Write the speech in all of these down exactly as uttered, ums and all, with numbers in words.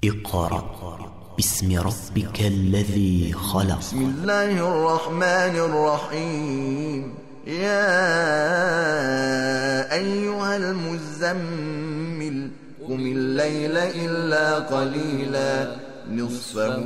اقرأ باسم ربك الذي خلق. بسم الله الرحمن الرحيم. يا أيها المزمل قم الليل إلا قليلا نصفه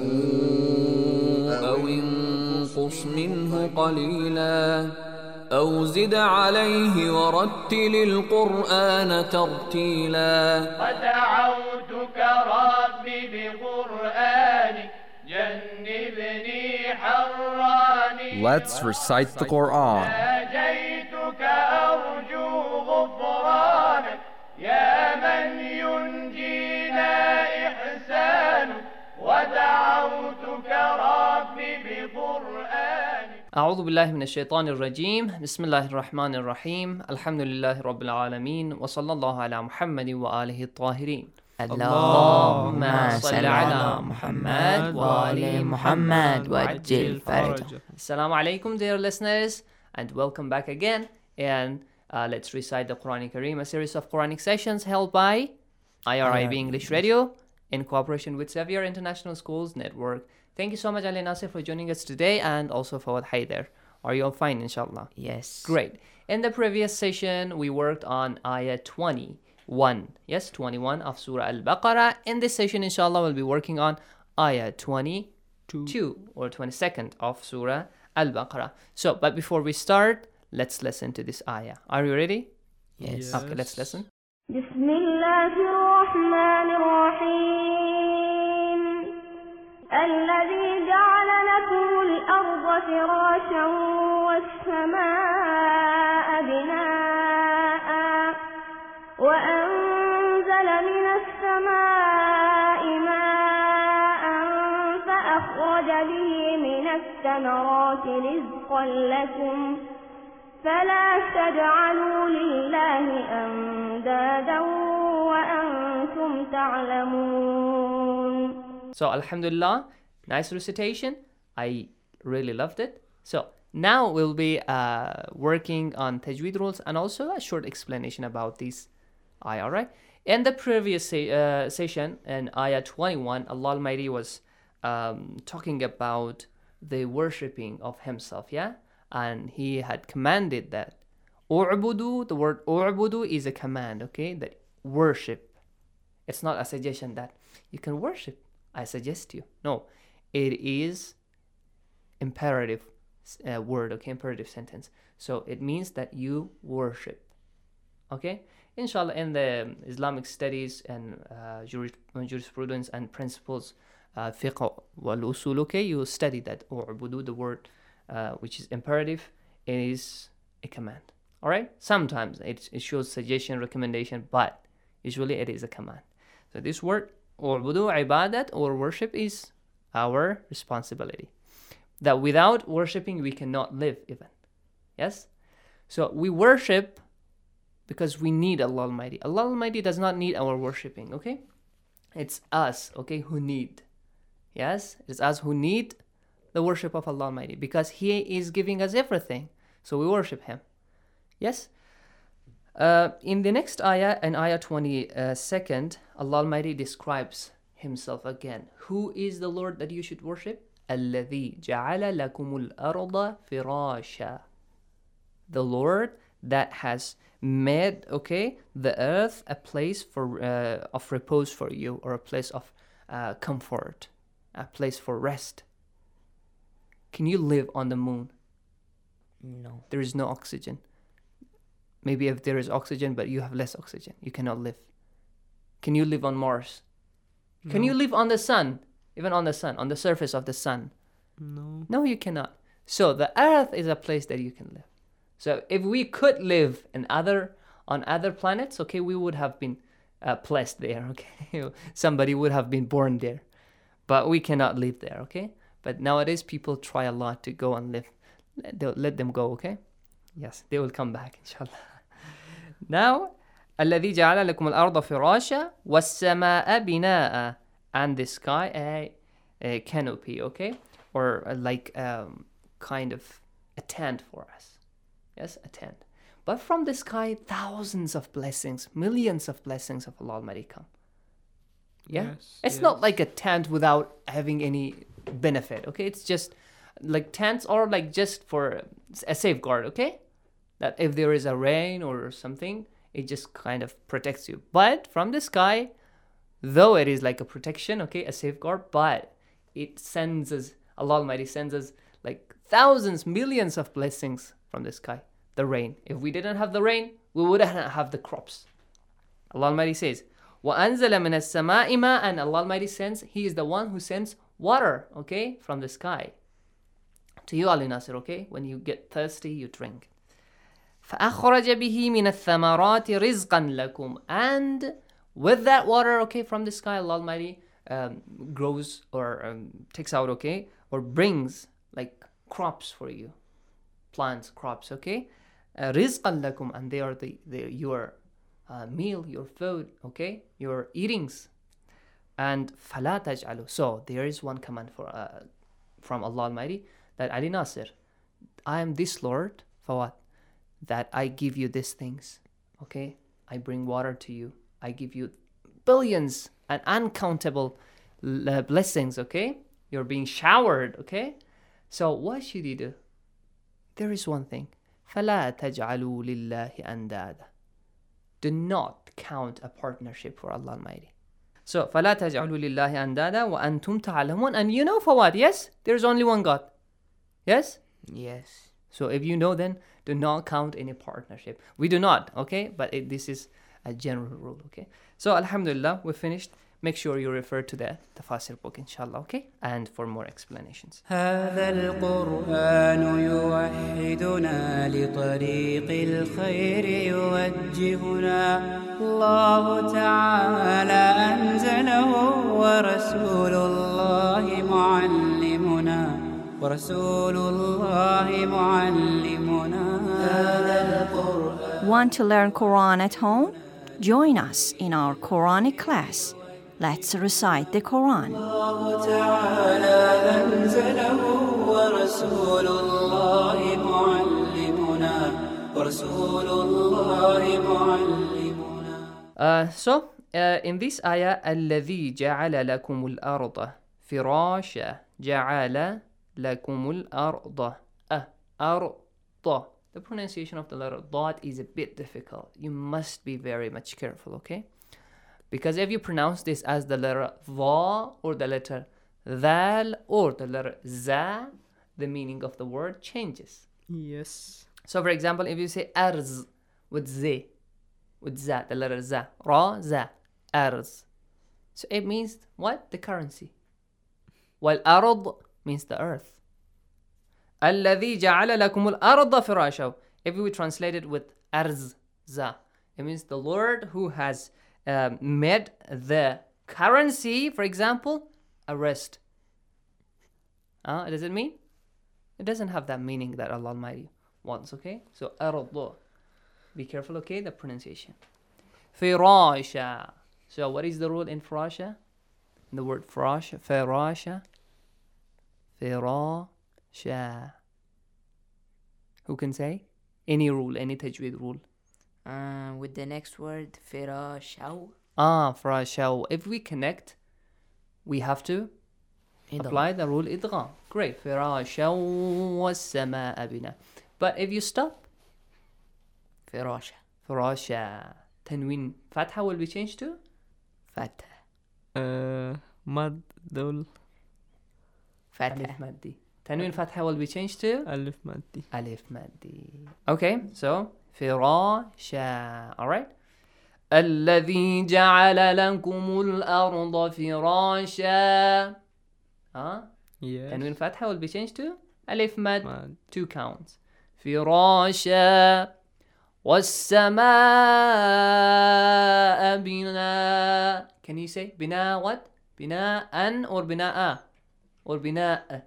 أو انقص منه قليلا أو زد عليه ورتل القرآن ترتيلا. ودعوتك ربي بقرآنك جنبني حراني. Let's recite the Quran. ناجيتك أرجو غفرانك يا من ينجينا إحسانك. ودعوتك ربي بقرآنك. أعوذ بالله من الشيطان الرجيم. بسم الله الرحمن الرحيم. الحمد لله رب العالمين وصلى الله على محمد وآله الطاهرين. اللهم صل على محمد وآل محمد وعجل فرجه. Assalamu alaikum, dear listeners, and welcome back again. And uh, let's recite the Quran Kareem, a series of Quranic sessions held by I R I B English Radio in cooperation with Xavier International Schools Network. Thank you so much, Ali Nasir, for joining us today, and also for hi there. Are you all fine, inshallah? Yes. Great. In the previous session, we worked on ayah twenty-one. Yes, twenty-one of Surah Al-Baqarah. In this session, inshallah, we'll be working on ayah twenty-two or twenty-second of Surah Al-Baqarah. So, but before we start, let's listen to this ayah. Are you ready? Yes. Okay, let's listen. بسم الله الرحمن الرحيم. الذي جعل لكم الأرض فراشا والسماء بناء وأنزل من السماء ماء فأخرج به من الثمرات رزقا لكم فلا تجعلوا لله أندادا وأنتم تعلمون. So, alhamdulillah, nice recitation. I really loved it. So, now we'll be uh, working on tajweed rules and also a short explanation about these ayah, alright? In the previous se- uh, session, in ayah twenty-one, Allah Almighty was um, talking about the worshipping of Himself, yeah? And He had commanded that u'budu, the word u'budu is a command, okay? That worship. It's not a suggestion that you can worship. I suggest you. No, it is imperative uh, word, okay, imperative sentence. So it means that you worship. Okay, inshallah, in the Islamic studies and uh, juris- jurisprudence and principles, uh, fiqh wal usul, okay, you study that u'budu, the word uh, which is imperative, is a command. All right, sometimes it, it shows suggestion, recommendation, but usually it is a command. So this word u'budu, ibadat, or worship, is our responsibility. That without worshipping we cannot live even. Yes? So we worship because we need Allah Almighty. Allah Almighty does not need our worshipping, okay? It's us, okay, who need. Yes? It's us who need the worship of Allah Almighty because He is giving us everything. So we worship Him. Yes? Uh, in the next ayah, in ayah twenty-second, Allah Almighty describes Himself again. Who is the Lord that you should worship? الَّذِي جَعَلَ لَكُمُ الْأَرْضَ فِرَاشًا. The Lord that has made, okay, the earth a place for uh, of repose for you, or a place of uh, comfort, a place for rest. Can you live on the moon? No. There is no oxygen. Maybe if there is oxygen, but you have less oxygen, you cannot live. Can you live on Mars? No. Can you live on the sun? Even on the sun, on the surface of the sun? No. No, you cannot. So the earth is a place that you can live. So if we could live in other on other planets, okay, we would have been uh, placed there, okay? Somebody would have been born there. But we cannot live there, okay? But nowadays people try a lot to go and live. Let, let them go, okay? Yes, they will come back, inshallah. Now, الذي جعل لكم الأرض فراشا والسماء بناء, and the sky a, a canopy, okay, or a, like um, kind of a tent for us. Yes, a tent. But from the sky, thousands of blessings, millions of blessings of Allah Almighty come. Yeah, Yes, it's not yes. like a tent without having any benefit. Okay, it's just like tents are like just for a safeguard. Okay, that if there is a rain or something, it just kind of protects you. But from the sky, though it is like a protection, okay, a safeguard, but it sends us, Allah Almighty sends us like thousands, millions of blessings from the sky. The rain. If we didn't have the rain, we wouldn't have the crops. Allah Almighty says, وَأَنزَلَ مِنَ السَّمَاءِ مَاءً, and Allah Almighty sends, He is the one who sends water, okay, from the sky. To you, Ali Nasir, okay? When you get thirsty, you drink. فَأَخْرَجَ بِهِ مِنَ الثَّمَرَاتِ رِزْقًا لَكُمْ, and with that water, okay, from the sky, Allah Almighty um, grows or um, takes out, okay, or brings like crops for you, plants, crops, okay, uh, رِزْقًا لَكُمْ, and they are the, the your uh, meal, your food, okay, your eatings. And فَلَا تَجْعَلُوا, so there is one command for uh, from Allah Almighty, that Ali Nasir, I am this Lord, for what? That I give you these things, okay? I bring water to you. I give you billions and uncountable l- blessings, okay? You're being showered, okay? So what should you do? There is one thing. فَلَا تَجْعَلُوا لِلَّهِ أَنْدَادًا, do not count a partnership for Allah Almighty. So, فَلَا تَجْعَلُوا لِلَّهِ أَنْدَادًا وَأَنْتُمْ تَعْلَمُونَ, and you know for what? Yes? There's only one God. Yes? Yes. So if you know, then do not count any partnership. We do not, okay? But it, this is a general rule, okay? So Alhamdulillah, we finished. Make sure you refer to the Tafasir book, inshallah, okay? And for more explanations. هذا القرآن يوحدنا لطريق الخير يوجهنا الله تعالى أنزله ورسول الله معلمنا ورسول الله معلمنا هذا القرآن. Want to learn Quran at home? Join us in our Quranic class. Let's recite the Quran. الله تعالى أنزله ورسول الله معلمنا ورسول الله معلمنا. Uh, so, uh, in this ayah, الذي جعل لكم الأرض فراشا جعل لكم الأرض uh, أرض. The pronunciation of the letter dot is a bit difficult. You must be very much careful, okay? Because if you pronounce this as the letter va or the letter dhal or the letter za, the meaning of the word changes. Yes. So for example, if you say arz with z, with za, the letter za, ra, za, arz. So it means what? The currency. While arad means the earth. الذي جعل لكم الأرض فراشا. If we translate it with arz, za, it means the Lord who has um, made the currency, for example, a rest. Uh, does it mean? It doesn't have that meaning that Allah Almighty wants, okay? So, أرض. Be careful, okay? The pronunciation. فراشا. So, what is the rule in فراشا? The word فراشا. فراشا. فراشا. Who can say? Any rule, any tajweed rule. Uh, with the next word, فراشاو. Ah, فراشاو. If we connect, we have to إضغام. apply the rule idgham. Great. فراشا والسماء بنا. But if you stop, فراشا. فراشا. Tanween fatha will be changed to فتح. Uh, mad dul فتح. alif maddi. Tanween fatha will be changed to alif maddi. alif maddi. Okay, so فراشا. All right. الذي جعل لكم الأرض فراشا. Huh? Yes. Tanween fatha will be changed to alif mad. Mad. Two counts. فراشا والسماء بناء. Can you say بناء what? بناء or بناء or بناء.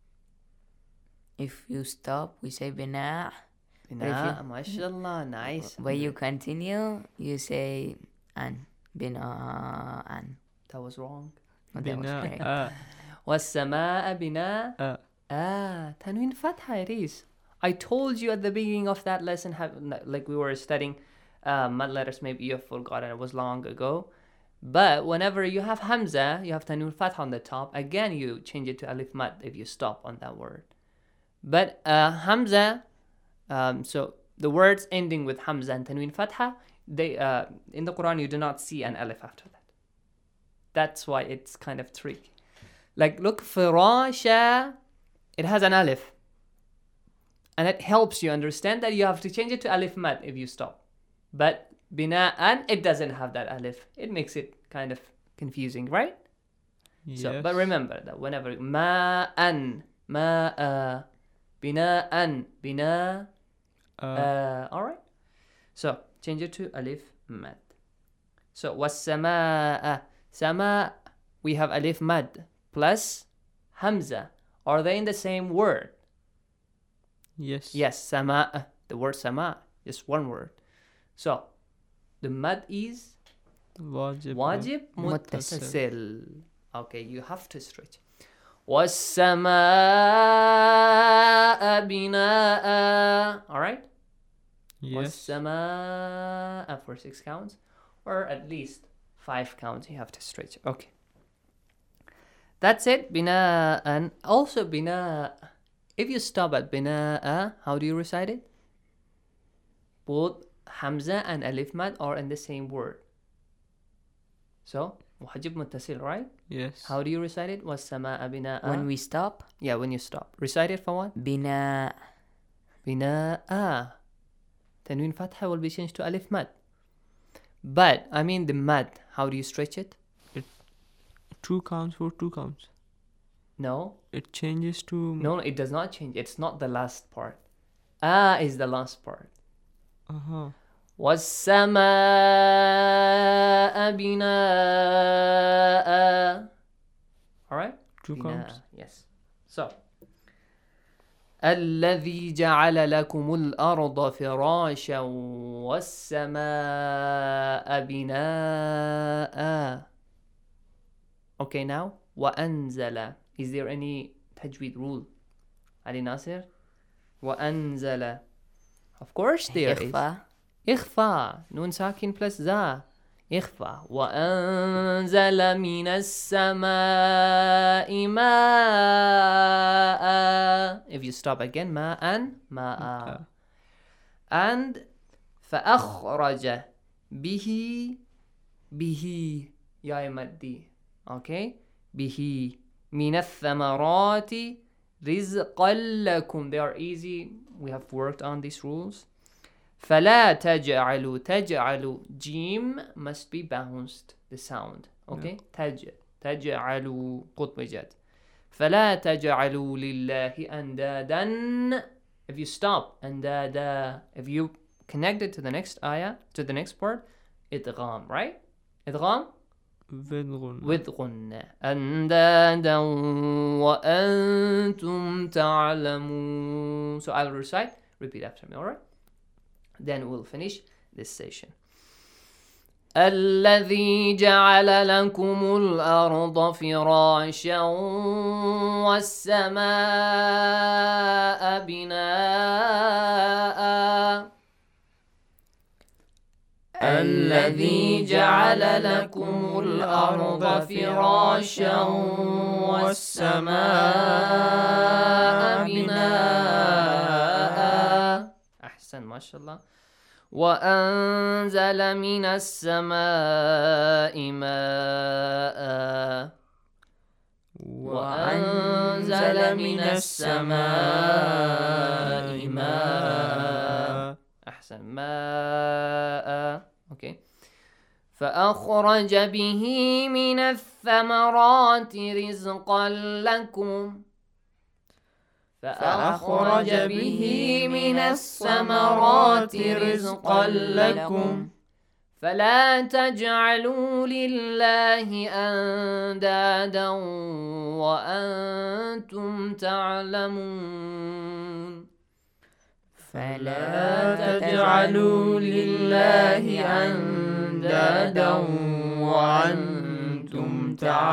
If you stop, we say بناء. بناء. ما شاء الله. Nice. When you continue, you say an. بناء. That was wrong. Oh, that was correct. Bina. والسماء بناء. Uh, Ah, Tanween fatha it is. I told you at the beginning of that lesson, have, like we were studying uh, mud letters, maybe you have forgotten, it was long ago. But whenever you have Hamza, you have Tanween Fatha on the top. Again, you change it to Alif Mad if you stop on that word. But uh, Hamza, um, so the words ending with Hamza and Tanween Fatha, they uh, in the Quran you do not see an Alif after that. That's why it's kind of tricky. Like look, Firasha, it has an Alif. And it helps you understand that you have to change it to Alif Mad if you stop. But Bina'an, it doesn't have that Alif. It makes it kind of confusing, right? Yes. So, but remember that whenever Ma'an, Ma'a, Bina'an, Bina, Uh, uh, alright? So, change it to Alif Mad. So, was-sama'a, Sama, we have Alif Mad plus Hamza. Are they in the same word? yes. Yes, Sama, the word Sama, just one word. So, the Mad is Wajib. Wajib Muttasil. Muttasil. Okay, you have to stretch. Was-sama'a bina'a. Alright? Yes. Was-sama'a for six counts. Or at least five counts you have to stretch. Okay. That's it. Bina'an. Also, bina. If you stop at bina'a, how do you recite it? Both Hamza and Alif Mad are in the same word. So, wajib muttasil, right? Yes. How do you recite it? Was-sama'a bina'a. When we stop, Yeah, when you stop. Recite it for one. bina, Bina'a. Tanween Fatha will be changed to Alif Mad. But, I mean the Mad, how do you stretch it? Two counts for two counts. No. It changes to. No, no, it does not change. It's not the last part. Ah is the last part. Uh huh. Was-sama'a bina'a. Alright? Two Bina'a, counts. yes. So. الذي جعل لكم الأرض فراشا والسماء بناء. Okay, now وأنزل. Is there any tajweed rule? Ali Nasir? وأنزل. Of course there is. إخفاء. إخفاء. نون ساكن plus ذا. إخفاء. وأنزل من السماء ماء. If you stop again, ماء ماء. Okay. And فأخرج به به يا مدي. Okay? به من الثمرات رزقا لكم. They are easy. We have worked on these rules. فلا تجعلوا تجعلوا جيم must be bounced the sound. Okay? تج تجعلوا قط بجد. فلا تجعلوا لله أندادا. If you stop أندادا, if you connect it to the next ayah, to the next part, إدغام, right? إدغام With ghunna. with غنة. أندادا وأنتم تعلمون. So I'll recite, repeat after me, alright? Then we'll finish this session. الذي جعل لكم الأرض فراشا والسماء بناء. الذي جعل لكم الأرض فراشا والسماء بناء. أحسن ما شاء الله. وأنزل من السماء ماء. وأنزل من السماء ماء. أحسن ماء. Okay. فأخرج به من الثمرات رزقا لكم. فأخرج به من الثمرات رزقا لكم. فلا تجعلوا لله أندادا وأنتم تعلمون. فلا تجعلوا لله أندادا وأنتم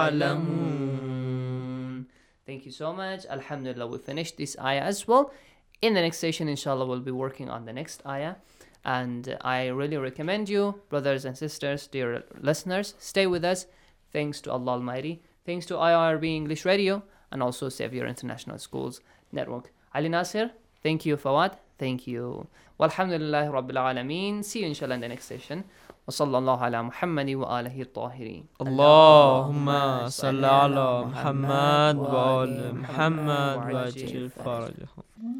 تعلمون. Thank you so much. Alhamdulillah, we finished this ayah as well. In the next session, inshallah, we'll be working on the next ayah. And I really recommend you, brothers and sisters, dear listeners, stay with us. Thanks to Allah Almighty. Thanks to I R B English Radio and also Xavier International Schools Network. Ali Nasir, thank you, Fawad. Thank you. Walhamdulillahi Rabbil Alameen. See you inshallah in the next session. وصلى الله على محمد وآله الطاهرين. اللهم صل على محمد وآل محمد وعجل فرجهم.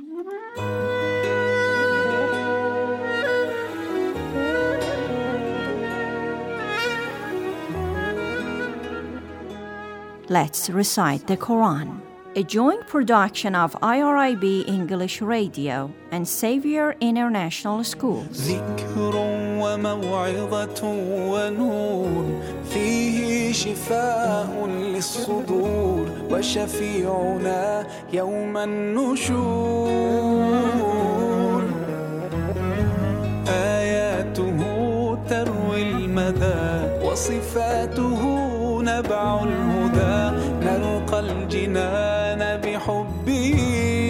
Let's recite the Quran, a joint production of I R I B English Radio and Xavier International Schools. ذكر وموعظة ونور فيه شفاء للصدور وشفيعنا يوم النشور آياته تروي المدى وصفاته نبع الهدى نلقى الجنان بحبه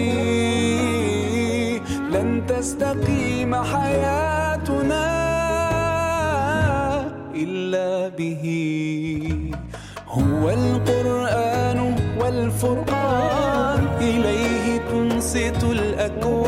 لن تستقيم حياتنا إلا به هو القرآن والفرقان إليه تنصت الأكوان